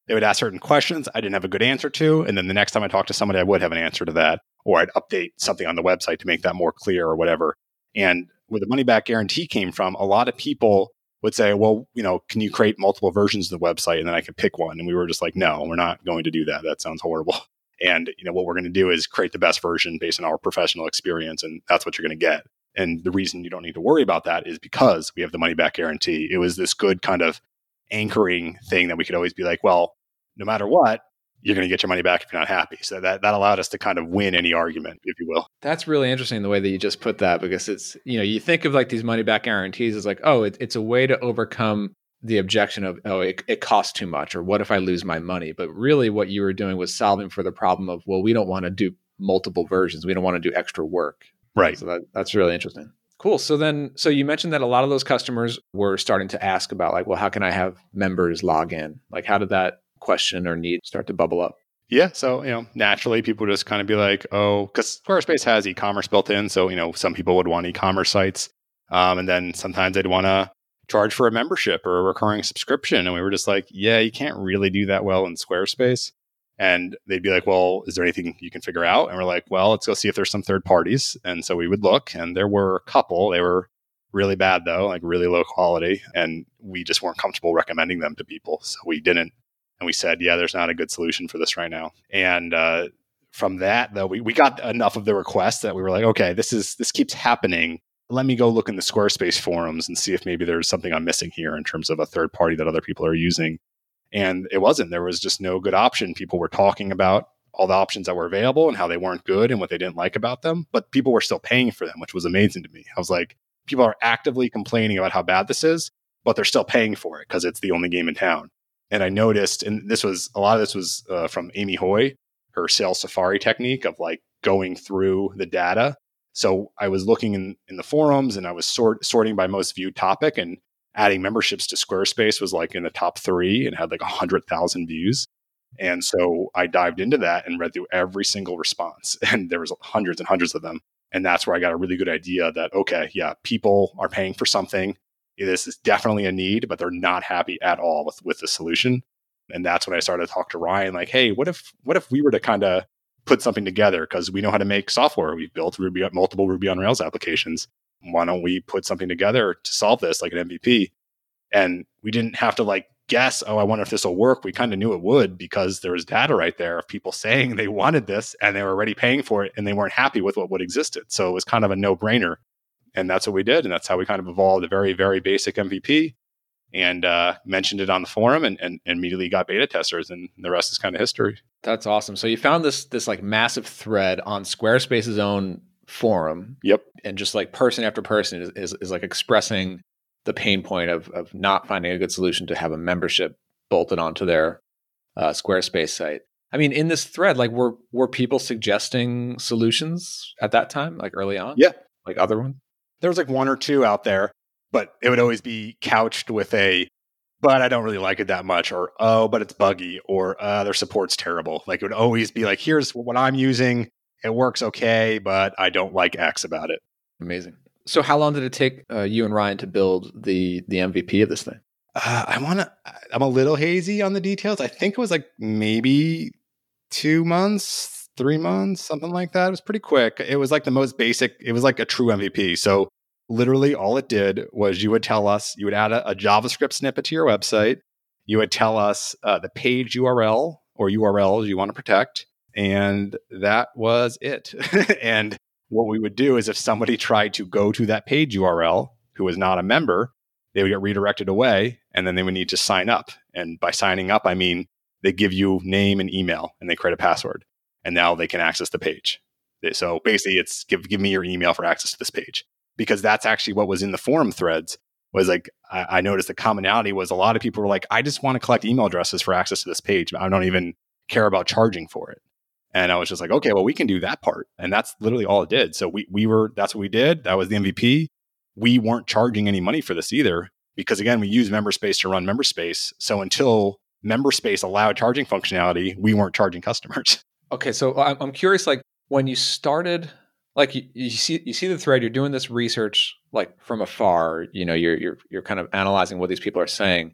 They would ask certain questions I didn't have a good answer to. And then the next time I talked to somebody, I would have an answer to that. Or I'd update something on the website to make that more clear or whatever. And where the money back guarantee came from, a lot of people would say, well, you know, can you create multiple versions of the website and then I can pick one? And we were just like, no, we're not going to do that. That sounds horrible. And, you know, what we're going to do is create the best version based on our professional experience. And that's what you're going to get. And the reason you don't need to worry about that is because we have the money back guarantee. It was this good kind of anchoring thing that we could always be like, well, no matter what, you're going to get your money back if you're not happy. So that, that allowed us to kind of win any argument, if you will. That's really interesting the way that you just put that, because it's, you know, you think of like these money back guarantees as like, oh, it, it's a way to overcome the objection of, oh, it, it costs too much, or what if I lose my money? But really what you were doing was solving for the problem of, well, we don't want to do multiple versions. We don't want to do extra work. Right. So that, that's really interesting. Cool. So then, so you mentioned that a lot of those customers were starting to ask about like, well, how can I have members log in? Like, how did that question or need start to bubble up? Yeah. So, you know, naturally people just kind of be like, oh, because Squarespace has e-commerce built in. So, you know, some people would want e-commerce sites. Um, and then sometimes they'd want to charge for a membership or a recurring subscription. And we were just like, yeah, you can't really do that well in Squarespace. And they'd be like, well, is there anything you can figure out? And we're like, well, let's go see if there's some third parties. And so we would look, and there were a couple. They were really bad, though, like really low quality. And we just weren't comfortable recommending them to people. So we didn't. And we said, yeah, there's not a good solution for this right now. And uh, from that, though, we, we got enough of the requests that we were like, okay, this is this keeps happening. Let me go look in the Squarespace forums and see if maybe there's something I'm missing here in terms of a third party that other people are using. And it wasn't. There was just no good option. People were talking about all the options that were available and how they weren't good and what they didn't like about them. But people were still paying for them, which was amazing to me. I was like, people are actively complaining about how bad this is, but they're still paying for it because it's the only game in town. And I noticed, and this was, a lot of this was uh, from Amy Hoy, her sales safari technique of like going through the data. So I was looking in, in the forums and I was sort, sorting by most viewed topic, and adding memberships to Squarespace was like in the top three and had like one hundred thousand views. And so I dived into that and read through every single response. And there was hundreds and hundreds of them. And that's where I got a really good idea that, okay, yeah, people are paying for something. This is definitely a need, but they're not happy at all with, with the solution. And that's when I started to talk to Ryan, like, hey, what if what if we were to kind of put something together? Because we know how to make software. We've built Ruby, multiple Ruby on Rails applications. Why don't we put something together to solve this, like an M V P? And we didn't have to like guess, oh, I wonder if this will work. We kind of knew it would, because there was data right there of people saying they wanted this and they were already paying for it and they weren't happy with what would existed. So it was kind of a no-brainer. And that's what we did. And that's how we kind of evolved a very, very basic M V P and uh, mentioned it on the forum and, and, and immediately got beta testers. And the rest is kind of history. That's awesome. So you found this this like massive thread on Squarespace's own forum. Yep. And just like person after person is, is, is like expressing the pain point of of not finding a good solution to have a membership bolted onto their uh, Squarespace site. I mean, in this thread, like were were people suggesting solutions at that time, like early on? Yeah. Like other ones? There was like one or two out there, but it would always be couched with a, but I don't really like it that much, or, oh, but it's buggy, or uh, their support's terrible. Like it would always be like, here's what I'm using. It works okay, but I don't like X about it. Amazing. So how long did it take uh, you and Ryan to build the the M V P of this thing? Uh, I want to, I'm a little hazy on the details. I think it was like maybe two months, three months, something like that. It was pretty quick. It was like the most basic. It was like a true M V P. So literally all it did was you would tell us, you would add a, a JavaScript snippet to your website. You would tell us uh, the page U R L or U R Ls you want to protect. And that was it. And what we would do is if somebody tried to go to that page U R L who was not a member, they would get redirected away and then they would need to sign up. And by signing up, I mean, they give you name and email and they create a password and now they can access the page. So basically it's give, give me your email for access to this page, because that's actually what was in the forum threads was like, I, I noticed the commonality was a lot of people were like, I just want to collect email addresses for access to this page. I don't even care about charging for it. And I was just like, okay, well, we can do that part. And that's literally all it did. So we we were, that's what we did. That was the M V P. We weren't charging any money for this either, because again, we use MemberSpace to run MemberSpace. So until MemberSpace allowed charging functionality, we weren't charging customers. Okay. So I'm I'm curious, like when you started, like you, you see, you see the thread, you're doing this research, like from afar, you know, you're, you're, you're kind of analyzing what these people are saying.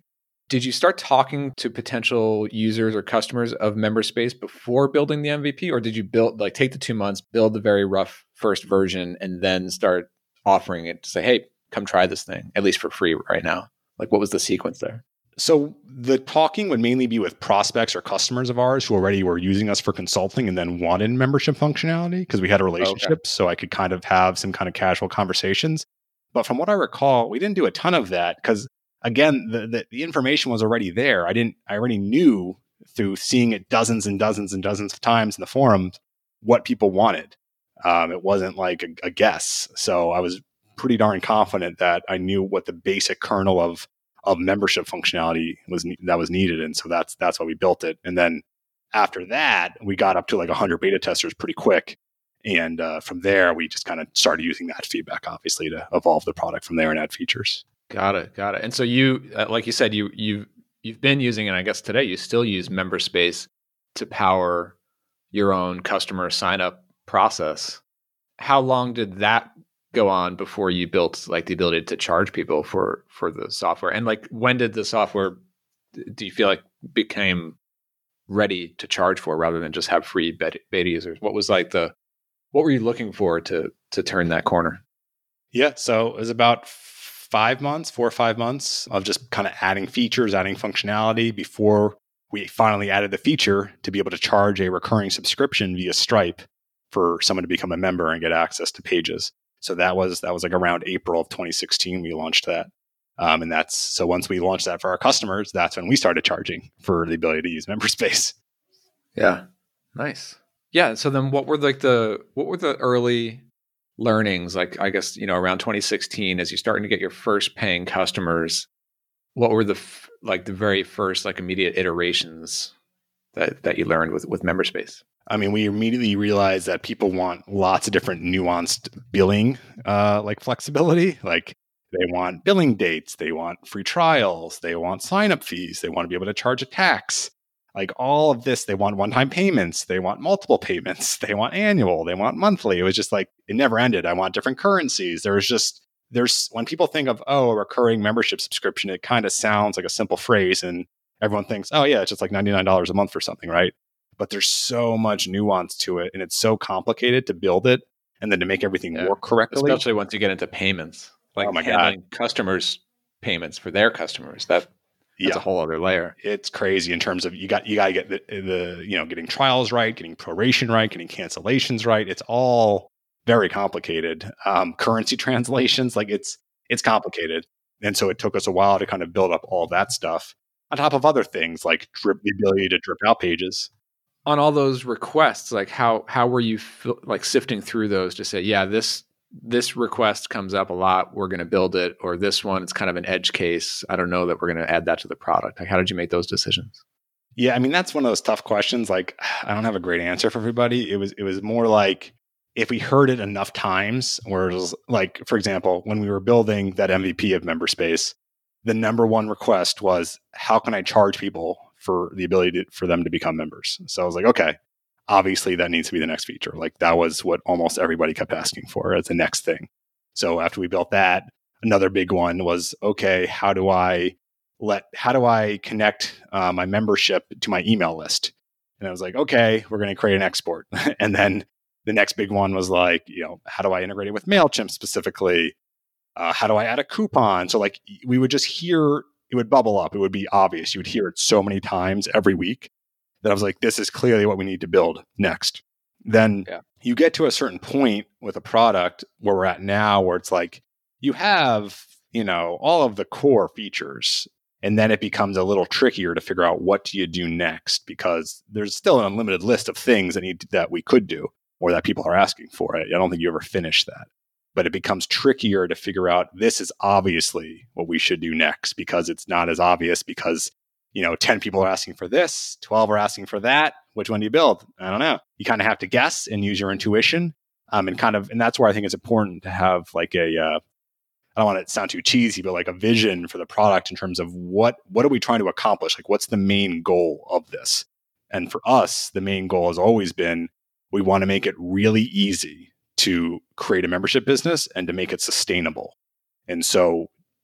did you start talking to potential users or customers of MemberSpace before building the M V P, or did you build like take the two months, build the very rough first version, and then start offering it to say, hey, come try this thing, at least for free right now? Like, what was the sequence there? So the talking would mainly be with prospects or customers of ours who already were using us for consulting and then wanted membership functionality because we had a relationship. Okay. So I could kind of have some kind of casual conversations. But from what I recall, we didn't do a ton of that because, again, the, the the information was already there. I didn't. I already knew through seeing it dozens and dozens and dozens of times in the forums what people wanted. Um, it wasn't like a, a guess. So I was pretty darn confident that I knew what the basic kernel of of membership functionality was that was needed, and so that's that's why we built it. And then after that, we got up to like one hundred beta testers pretty quick. And uh, from there, we just kind of started using that feedback, obviously, to evolve the product from there and add features. Got it, got it. And so you, uh, like you said, you you've you've been using, and I guess today you still use MemberSpace to power your own customer sign up process. How long did that go on before you built like the ability to charge people for for the software? And like, when did the software, do you feel like, became ready to charge for rather than just have free beta, beta users? What was like the What were you looking for to to turn that corner? Yeah, so it was about five months, four or five months of just kind of adding features, adding functionality before we finally added the feature to be able to charge a recurring subscription via Stripe for someone to become a member and get access to pages. So that was that was like around April of twenty sixteen we launched that. Um, and that's so once we launched that for our customers, that's when we started charging for the ability to use MemberSpace. Yeah, nice. Yeah. So then what were like the, what were the early learnings? Like, I guess, you know, around twenty sixteen, as you're starting to get your first paying customers, what were the, f- like the very first, like immediate iterations that, that you learned with, with MemberSpace? I mean, we immediately realized that people want lots of different nuanced billing, uh, like flexibility. Like they want billing dates, they want free trials, they want sign-up fees, they want to be able to charge a tax. Like all of this, they want one-time payments, they want multiple payments, they want annual, they want monthly. It was just like, it never ended. I want different currencies. There was just, there's, when people think of, oh, a recurring membership subscription, it kind of sounds like a simple phrase and everyone thinks, oh yeah, it's just like ninety-nine dollars a month for something, right? But there's so much nuance to it and it's so complicated to build it and then to make everything yeah. work correctly. Especially once you get into payments, like oh my handling God. customers' payments for their customers. That That's yeah. a whole other layer. It's crazy in terms of you got you got to get the, the you know getting trials right, getting proration right, getting cancellations right. It's all very complicated. Um, currency translations, like it's it's complicated, and so it took us a while to kind of build up all that stuff on top of other things like drip, the ability to drip out pages. On all those requests, like how how were you f- like sifting through those to say, yeah, this. this request comes up a lot, we're going to build it, or this one, it's kind of an edge case, I don't know that we're going to add that to the product? Like, how did you make those decisions? Yeah, I mean, that's one of those tough questions. Like, I don't have a great answer for everybody. It was, it was more like if we heard it enough times, where it was like, for example, when we were building that M V P of MemberSpace, the number one request was, how can I charge people for the ability to, for them to become members? So I was like, okay, obviously that needs to be the next feature. Like that was what almost everybody kept asking for as the next thing. So after we built that, another big one was, okay, how do I let, how do I connect uh, my membership to my email list? And I was like, okay, we're going to create an export. And then the next big one was like, you know, how do I integrate it with MailChimp specifically? Uh, how do I add a coupon? So like we would just hear, it would bubble up. It would be obvious. You would hear it so many times every week that I was like, this is clearly what we need to build next. Then yeah. you get to a certain point with a product where we're at now, where it's like, you have, you know, all of the core features, and then it becomes a little trickier to figure out what do you do next, because there's still an unlimited list of things that need to, that we could do or that people are asking for. I don't think you ever finish that. But it becomes trickier to figure out, this is obviously what we should do next, because it's not as obvious because, you know, ten people are asking for this, twelve are asking for that. Which one do you build? I don't know. You kind of have to guess and use your intuition. Um, and kind of, and that's where I think it's important to have like a, uh, I don't want it to sound too cheesy, but like a vision for the product in terms of what, what are we trying to accomplish? Like, what's the main goal of this? And for us, the main goal has always been, we want to make it really easy to create a membership business and to make it sustainable. And so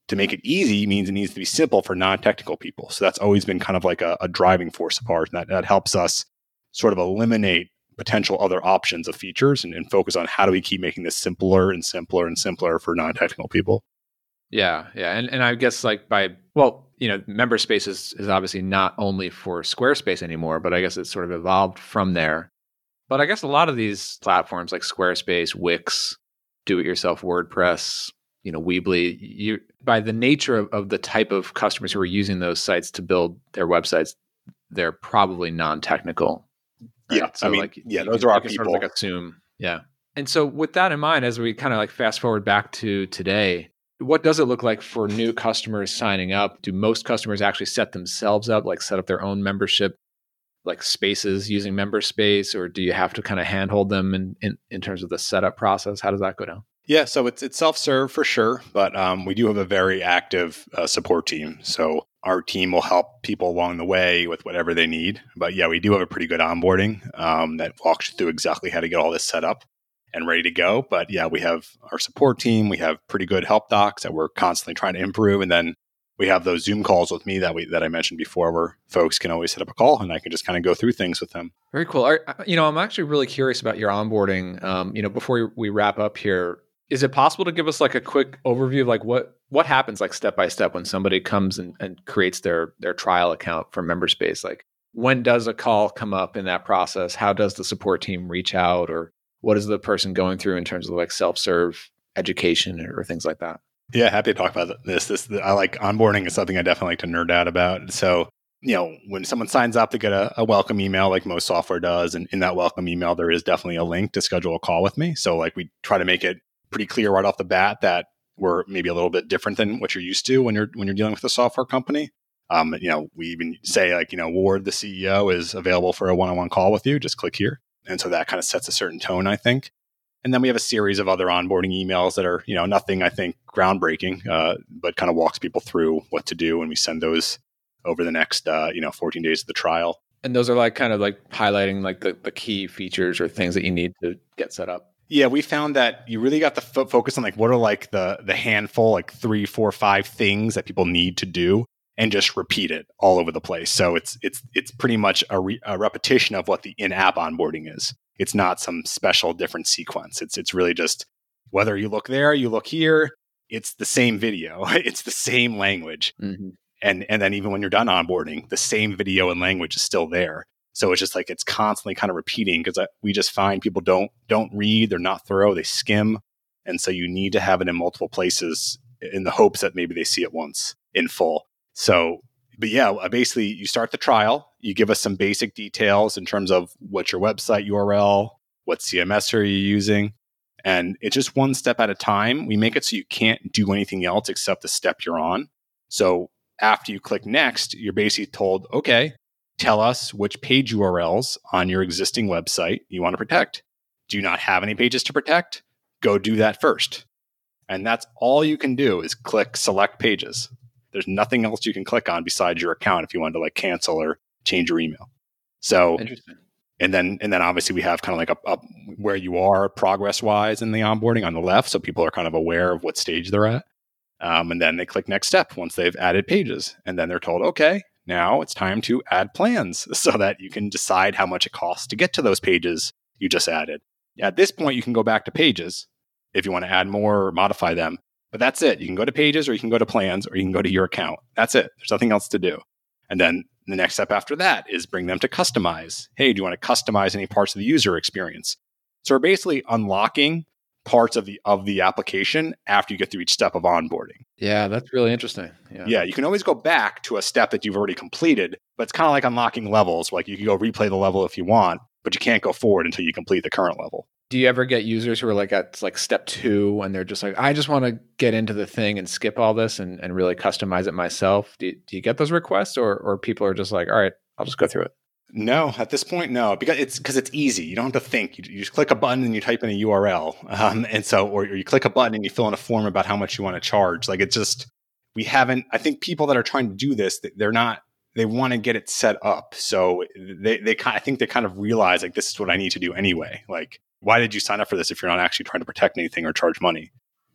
to make it easy means it needs to be simple for non-technical people. So that's always been kind of like a, a driving force of ours. And that, that helps us sort of eliminate potential other options of features and, and focus on how do we keep making this simpler and simpler and simpler for non-technical people. Yeah, yeah. And and I guess like by, well, you know, MemberSpace is, is obviously not only for Squarespace anymore, but I guess it's sort of evolved from there. But I guess a lot of these platforms like Squarespace, Wix, do-it-yourself WordPress, you know, Weebly, you by the nature of, of the type of customers who are using those sites to build their websites, they're probably non-technical. Right? Yeah, So I mean, like, yeah, you those can, are our you can people. sort of like assume, yeah. And so with that in mind, as we kind of like fast forward back to today, what does it look like for new customers signing up? Do most customers actually set themselves up, like set up their own membership, like spaces using MemberSpace, or do you have to kind of handhold them in, in, in terms of the setup process? How does that go down? Yeah, so it's it's self-serve for sure, but um, we do have a very active uh, support team. So our team will help people along the way with whatever they need. But yeah, we do have a pretty good onboarding um, that walks you through exactly how to get all this set up and ready to go. But yeah, we have our support team. We have pretty good help docs that we're constantly trying to improve. And then we have those Zoom calls with me that we that I mentioned before where folks can always set up a call and I can just kind of go through things with them. Very cool. Are, you know, I'm actually really curious about your onboarding. Um, you know, before we wrap up here, is it possible to give us like a quick overview of like what what happens like step by step when somebody comes and, and creates their their trial account for MemberSpace? Like when does a call come up in that process? How does the support team reach out, or what is the person going through in terms of like self-serve education or, or things like that? Yeah, happy to talk about this. This I like onboarding is something I definitely like to nerd out about. So, you know, when someone signs up, they get a, a welcome email like most software does. And in that welcome email, there is definitely a link to schedule a call with me. So like we try to make it pretty clear right off the bat that we're maybe a little bit different than what you're used to when you're when you're dealing with a software company. Um, you know, we even say like, you know, Ward, the C E O, is available for a one-on-one call with you. Just click here. And so that kind of sets a certain tone, I think. And then we have a series of other onboarding emails that are, you know, nothing, I think, groundbreaking, uh, but kind of walks people through what to do. And we send those over the next, uh, you know, fourteen days of the trial. And those are like kind of like highlighting like the, the key features or things that you need to get set up. Yeah, we found that you really got to fo- focus on like what are like the the handful, like three, four, five things that people need to do, and just repeat it all over the place. So it's it's it's pretty much a, re- a repetition of what the in-app onboarding is. It's not some special different sequence. It's it's really just whether you look there, you look here. It's the same video. It's the same language, Mm-hmm. and and then even when you're done onboarding, the same video and language is still there. So it's just like it's constantly kind of repeating because we just find people don't don't read, they're not thorough, they skim. And so you need to have it in multiple places in the hopes that maybe they see it once in full. So, but yeah, basically you start the trial, you give us some basic details in terms of what's your website U R L, what C M S are you using, and it's just one step at a time. We make it so you can't do anything else except the step you're on. So after you click next, you're basically told, okay, tell us which page U R Ls on your existing website you want to protect. Do you not have any pages to protect? Go do that first. And that's all you can do is click select pages. There's nothing else you can click on besides your account if you want to like cancel or change your email. So, Interesting. and then and then obviously we have kind of like a, a where you are progress wise in the onboarding on the left, so people are kind of aware of what stage they're at. Um, and then they click next step once they've added pages, and then they're told, okay, now it's time to add plans so that you can decide how much it costs to get to those pages you just added. At this point, you can go back to pages if you want to add more or modify them. But that's it. You can go to pages or you can go to plans or you can go to your account. That's it. There's nothing else to do. And then the next step after that is bring them to customize. Hey, do you want to customize any parts of the user experience? So we're basically unlocking parts of the of the application after you get through each step of onboarding. Yeah, that's really interesting. Yeah. Yeah, you can always go back to a step that you've already completed, but it's kind of like unlocking levels. Like you can go replay the level if you want, but you can't go forward until you complete the current level. Do you ever get users who are like at like step two and they're just like, I just want to get into the thing and skip all this and, and really customize it myself? Do you, do you get those requests, or or people are just like, all right, I'll just go through it? No, at this point, no, because it's because it's easy. You don't have to think. You, you just click a button and you type in a U R L, um, and so or, or you click a button and you fill in a form about how much you want to charge. Like it's just we haven't. I think people that are trying to do this, they're not. They want to get it set up, so they they kind. I think they kind of realize like this is what I need to do anyway. Like, why did you sign up for this if you're not actually trying to protect anything or charge money?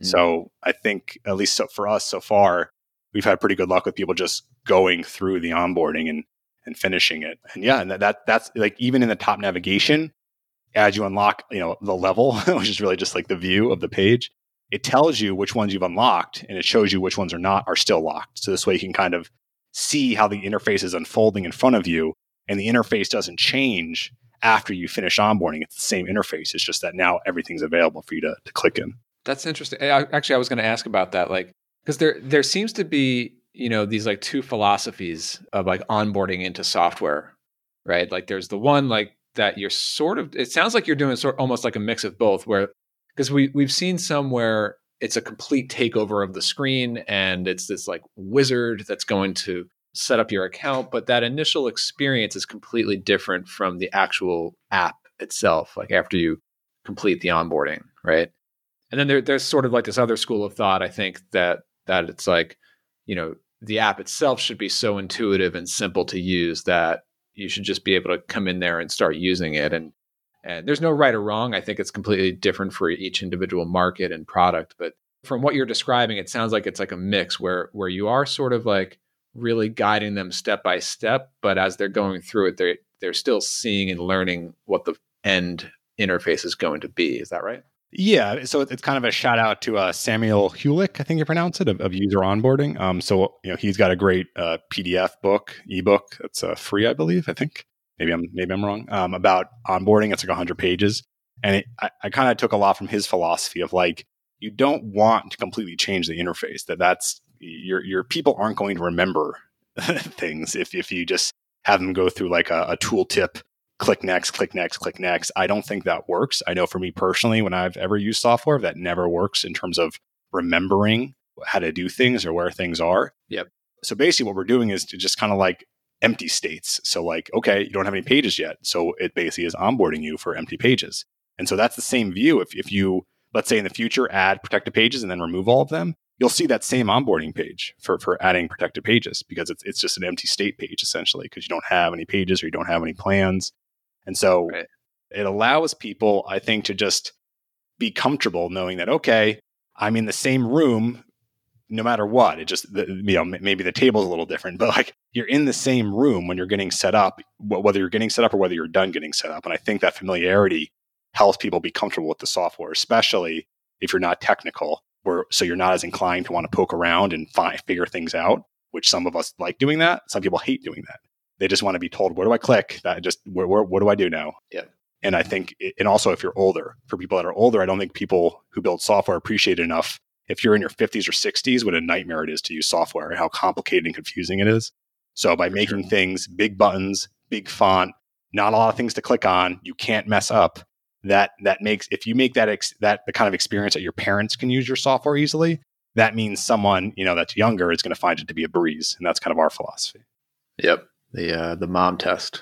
Mm. So I think, at least so for us so far, we've had pretty good luck with people just going through the onboarding and and finishing it. And yeah, and that, that that's like, even in the top navigation, as you unlock, you know, the level, which is really just like the view of the page, it tells you which ones you've unlocked, and it shows you which ones are not are still locked. So this way you can kind of see how the interface is unfolding in front of you, and the interface doesn't change after you finish onboarding. It's the same interface. It's just that now everything's available for you to, to click in. That's interesting. I, actually, I was going to ask about that, like, because there there seems to be, you know, these like two philosophies of like onboarding into software, right? Like there's the one like that you're sort of, it sounds like you're doing sort almost like a mix of both, where, because we we've seen some where it's a complete takeover of the screen and it's this like wizard that's going to set up your account, but that initial experience is completely different from the actual app itself, like after you complete the onboarding, right? And then there, there's sort of like this other school of thought, I think, that that it's like, you know, the app itself should be so intuitive and simple to use that you should just be able to come in there and start using it. And and there's no right or wrong. I think it's completely different for each individual market and product. But from what you're describing, it sounds like it's like a mix where where you are sort of like really guiding them step by step, but as they're going through it, they're they're still seeing and learning what the end interface is going to be. Is that right? Yeah, so it's kind of a shout out to uh, Samuel Hulick, I think you pronounce it, of, of user onboarding. Um, so you know he's got a great uh, P D F book, ebook that's uh, free, I believe. I think maybe I'm maybe I'm wrong um, about onboarding. It's like one hundred pages, and it, I, I kind of took a lot from his philosophy of like, you don't want to completely change the interface. That that's your your people aren't going to remember things if if you just have them go through like a, a tooltip. Click next, click next, click next. I don't think that works. I know for me personally, when I've ever used software, that never works in terms of remembering how to do things or where things are. Yep. So basically what we're doing is to just kind of like empty states. So like, okay, you don't have any pages yet. So it basically is onboarding you for empty pages. And so that's the same view. If, if you, let's say in the future, add protected pages and then remove all of them, you'll see that same onboarding page for, for adding protected pages because it's, it's just an empty state page essentially because you don't have any pages or you don't have any plans. And so right. It allows people, I think, to just be comfortable knowing that, okay, I'm in the same room no matter what. It just, the, you know, maybe the table's a little different, but like you're in the same room when you're getting set up, whether you're getting set up or whether you're done getting set up. And I think that familiarity helps people be comfortable with the software, especially if you're not technical, or so you're not as inclined to want to poke around and find, figure things out, which some of us like doing that. Some people hate doing that. They just want to be told, where do I click? That just, where, where, what do I do now? Yeah. And I think, it, and also if you're older, for people that are older, I don't think people who build software appreciate it enough. If you're in your fifties or sixties, what a nightmare it is to use software and how complicated and confusing it is. So by for making sure. things, big buttons, big font, not a lot of things to click on, you can't mess up. That that makes, if you make that ex, that the kind of experience that your parents can use your software easily, that means someone, you know, that's younger is going to find it to be a breeze. And that's kind of our philosophy. Yep. The uh, the mom test.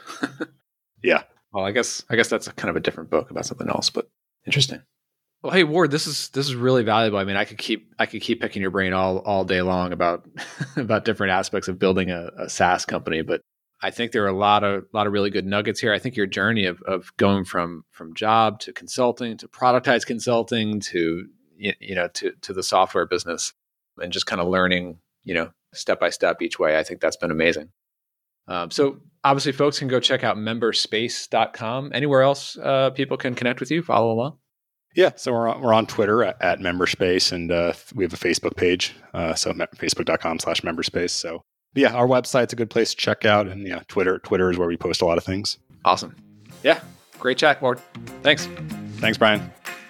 Yeah. Well, I guess I guess that's a kind of a different book about something else, but interesting. Well, hey Ward, this is this is really valuable. I mean, I could keep I could keep picking your brain all, all day long about about different aspects of building a, a SaaS company, but I think there are a lot of lot of really good nuggets here. I think your journey of of going from from job to consulting to productized consulting to you, you know to to the software business and just kind of learning, you know, step by step each way. I think that's been amazing. Um, so obviously folks can go check out memberspace dot com. Anywhere else uh, people can connect with you, follow along? Yeah, so we're on, we're on Twitter at, at Memberspace, and uh, we have a Facebook page, uh, so me- facebook dot com slash memberspace. So yeah, our website's a good place to check out, and yeah, Twitter Twitter is where we post a lot of things. Awesome. Yeah, great chat, Ward. Thanks. Thanks, Brian.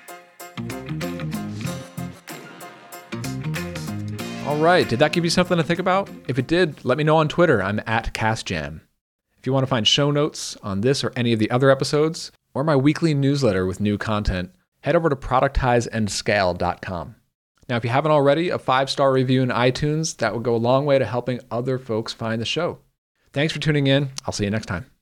All right. Did that give you something to think about? If it did, let me know on Twitter. I'm at CastJam. If you want to find show notes on this or any of the other episodes, or my weekly newsletter with new content, head over to productize and scale dot com. Now, if you haven't already, a five-star review in iTunes, that would go a long way to helping other folks find the show. Thanks for tuning in. I'll see you next time.